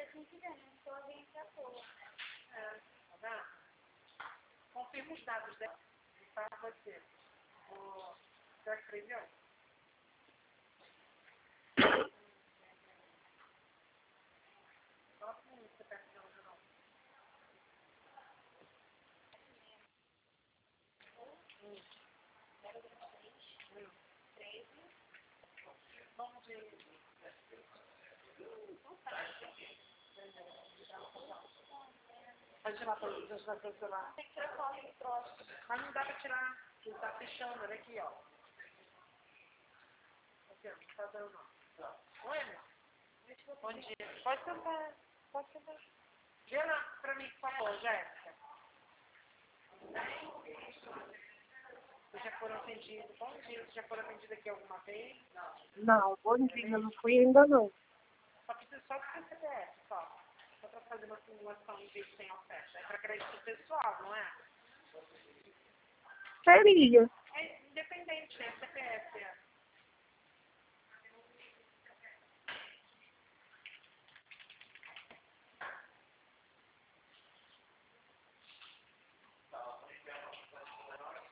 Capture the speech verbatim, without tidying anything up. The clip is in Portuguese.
assim que der, não sou alguém que apoia. É, tá vendo? Confirma os dados dela para você. O... Já escreveu? Fala com você tá precisando não. Hum. Hum. Vamos de... Pode tirar para o celular. Tem que tirar foto do próximo. Mas não dá para tirar, porque tá fechando, olha aqui, ó. Aqui, ó, não tá dando não. Oi, amor. Bom dia. Pode sentar, pode sentar. Vê lá pra mim, por favor, Jéssica. Vocês já foram atendidos? Bom dia, vocês já foram atendidos aqui alguma vez? Não, bom dia, não fui ainda não. Só precisa só do C P F, só. Só pra fazer uma simulação em vez de sem oferta. É pra crédito pessoal, não é? Seria.